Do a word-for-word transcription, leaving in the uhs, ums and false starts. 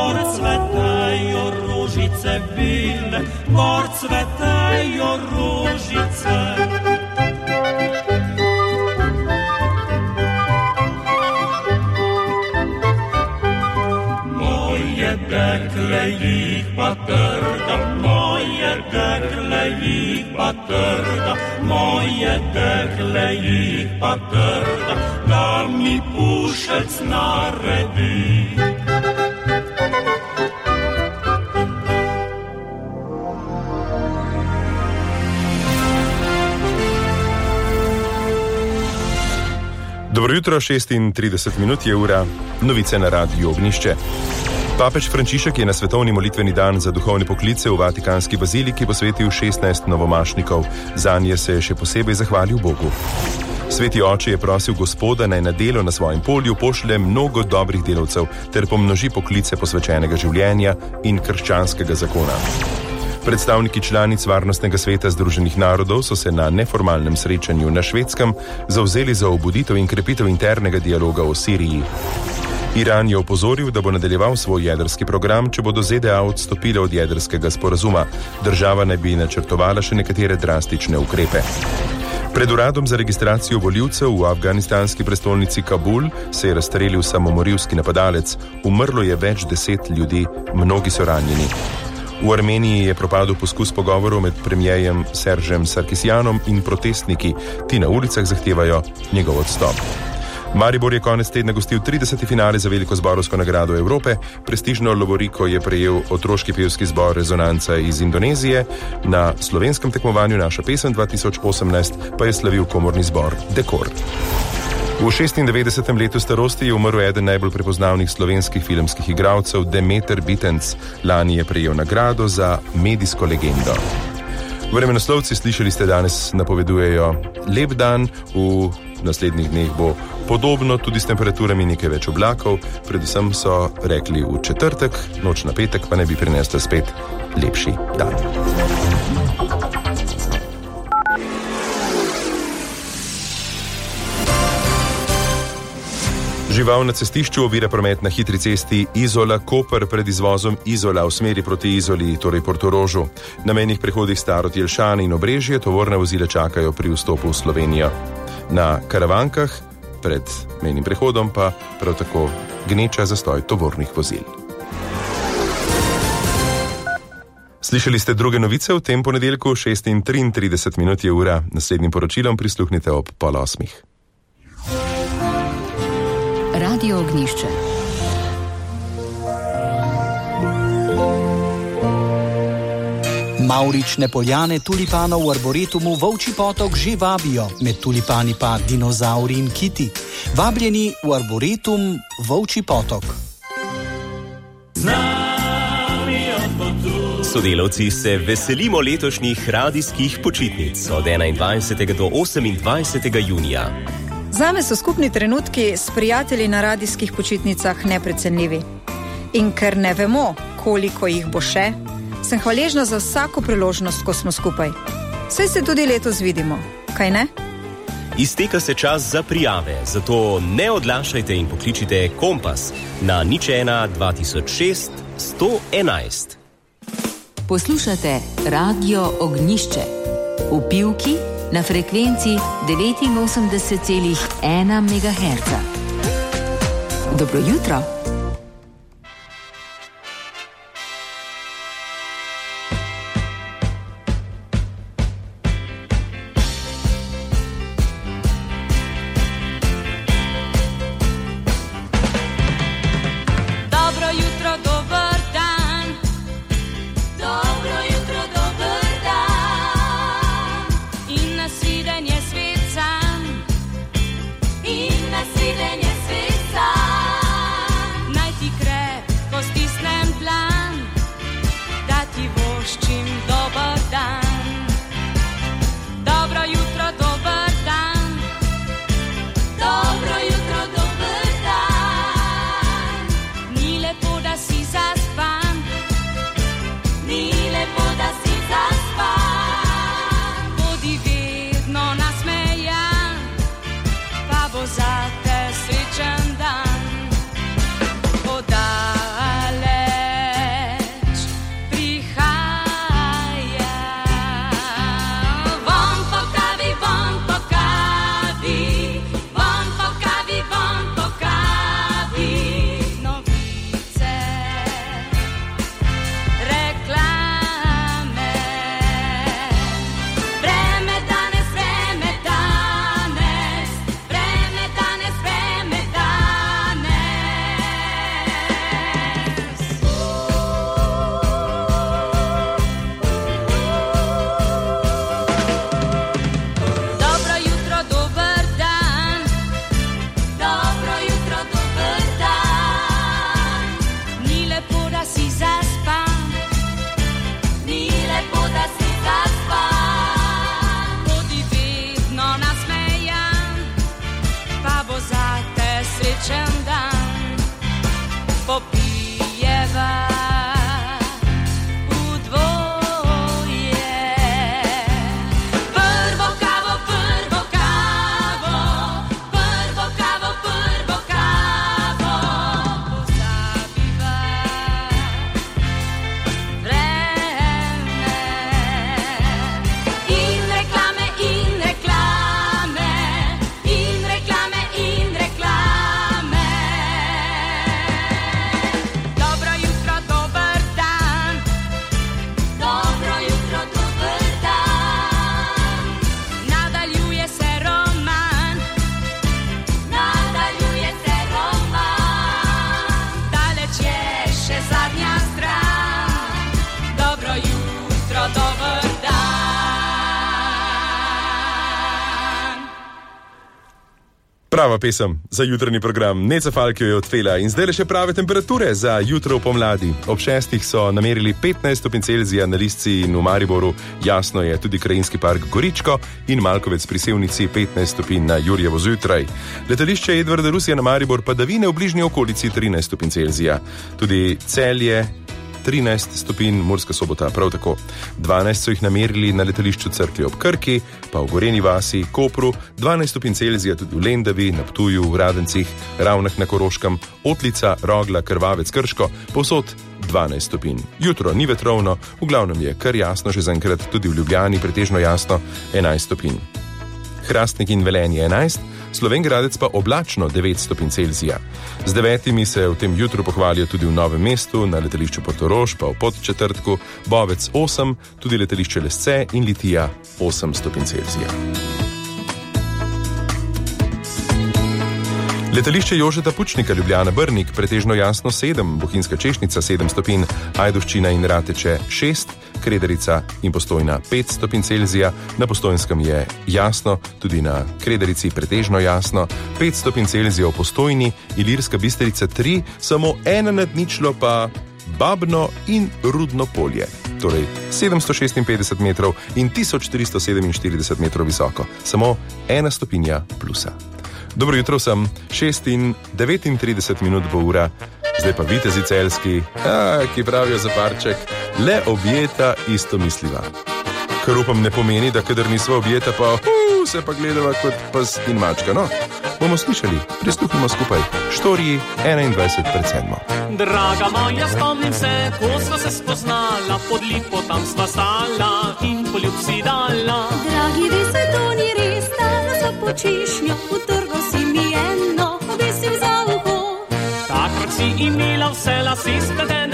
gor cvetejo ružice bilne, gor cvetejo ružice. Moje dekle jih pa trga, moje dekle jih pa trga, moje dekle jih pa trga, da mi pušec naredi. Dobro jutro, šestintrideset minut je ura, novice na Radiu Ognjišče. Papež Frančišek je na svetovni molitveni dan za duhovne poklice v Vatikanski baziliki posvetil šestnajst novomašnikov. Zanje se je še posebej zahvalil Bogu. Sveti oče je prosil Gospoda, naj na delo na svojem polju pošlje mnogo dobrih delavcev ter pomnoži poklice posvečenega življenja in krščanskega zakona. Predstavniki članic Varnostnega sveta Združenih narodov so se na neformalnem srečanju na Švedskem zavzeli za obuditev in krepitev internega dialoga o Siriji. Iran je opozoril, da bo nadaljeval svoj jedrski program, če bodo Z D A odstopile od jedrskega sporazuma. Država naj bi načrtovala še nekatere drastične ukrepe. Pred uradom za registracijo volivcev v afganistanski prestolnici Kabul se je razstrelil samomorilski napadalec. Umrlo je več deset ljudi, mnogi so ranjeni. V Armeniji je propadel poskus pogovorov med premierjem Seržem Sarkisjanom in protestniki. Ti na ulicah zahtevajo njegov odstop. Maribor je konec tedna gostil trideseti finale za veliko zborovsko nagrado Evrope. Prestižno lovoriko je prejel otroški pevski zbor Rezonanca iz Indonezije. Na slovenskem tekmovanju Naša pesem dva tisoč osemnajst pa je slavil komorni zbor Dekor. V šestindevetdesetem letu starosti je umrl eden najbolj prepoznavnih slovenskih filmskih igralcev, Demeter Bitenc. Lani je prejel nagrado za medijsko legendo. Vremenoslovci, slišali ste, danes napovedujejo lep dan, v naslednjih dneh bo podobno, tudi s temperaturami nekaj več oblakov, predvsem so rekli v četrtek, noč na petek pa ne bi prinesla spet lepši dan. Žival na cestišču ovira promet na hitri cesti Izola-Koper pred izvozom Izola v smeri proti Izoli, torej Portorožu. Na mejnih prehodih Starod, Jelšane in Obrežje tovorna vozila čakajo pri vstopu v Slovenijo. Na Karavankah pred mejnim prehodom pa prav tako gneča zastoj tovornih vozil. Slišali ste druge novice v tem ponedeljku, šestintrideset minut je ura. Naslednjim poročilom prisluhnite ob pol osmih. Radio Ognjišče. Mavrične poljane tulipanov v arboretumu Volčji potok že vabijo, med tulipani pa dinozauri in kiti. Vabljeni v arboretum Volčji potok. Sodelavci se veselimo letošnjih radijskih počitnic od enaindvajsetega do osemindvajsetega junija. Zame so skupni trenutki s prijatelji na radijskih počitnicah neprecenljivi. In ker ne vemo, koliko jih bo še, sem hvaležna za vsako priložnost, ko smo skupaj. Saj se tudi letos vidimo, kaj ne? Izteka se čas za prijave, zato ne odlašajte in pokličite Kompas na nič ena dva tisoč šest sto enajst. Poslušate Radio Ognjišče v Pivki na frekvenci devetinosemdeset celih ena megaherca. Dobro jutro. Prava pesem za jutranji program. Neca Falk jo je odpela in zdaj le še prave temperature za jutro v pomladi. Ob šestih so namerili petnajst stopinj Celzija na Lisci in v Mariboru. Jasno je tudi krajinski park Goričko in Malkovec pri Sevnici petnajst stopinj na Jurjevo zjutraj. Letališče Edvarda Rusija na Maribor padavine v bližnji okolici trinajst stopinj Celzija. Tudi Celje trinajst stopinj, Murska Sobota prav tako. dvanajst so jih namerili na letališču Cerklje ob Krki, pa v Gorenji vasi, Kopru, dvanajst stopinj Celzija tudi v Lendavi, na Ptuju, v Radencih, Ravnah na Koroškem, Otlica, Rogla, Krvavec, Krško, povsod dvanajst stopinj. Jutro ni vetrovno, v glavnem je kar jasno, že zaenkrat tudi v Ljubljani pretežno jasno, enajst stopinj. Hrastnik in Velenje enajst, Slovenj Gradec pa oblačno devet stopinj Celzija. Z devetimi se v tem jutru pohvalijo tudi v Novem mestu, na letališču Portorož pa v Podčetrtku, Bovec osem, tudi letališče Lesce in Litija osem stopinj Celzija. Letališče Jožeta Pučnika Ljubljana Brnik pretežno jasno sedem, Bohinjska Češnica sedem stopinj, Ajdovščina in Rateče šest, Krederica in Postojna pet stopinj Celzija, na Postojnskem je jasno, tudi na Krederici pretežno jasno, pet stopinj Celzija v Postojni, Ilirska Bistrica tri, samo ena nad ničlo pa Babno in Rudno polje. Torej sedemsto šestinpetdeset metrov in tisoč tristo sedeminštirideset metrov visoko, samo ena stopinja plusa. Dobro jutro sem, šest in devetintrideset minut bo ura, zdaj pa vitezi celjski, a, ki pravijo za parček, le objeta isto misliva. Kar upam ne pomeni, da kadar nisva objeta, pa uh, se pa gledava kot pes in mačka, no? Bomo slišali, prisluhnimo skupaj, Štoriji enaindvajset pred sedmo. Draga moja, spomnim se, ko sva se spoznala, pod lipo tam sva stala in poljub si dala. Dragi, vi se to ni res, stala sva počišnjo, utrgal si mi eno, obesil za uho. Takrat si imela vse lase spletene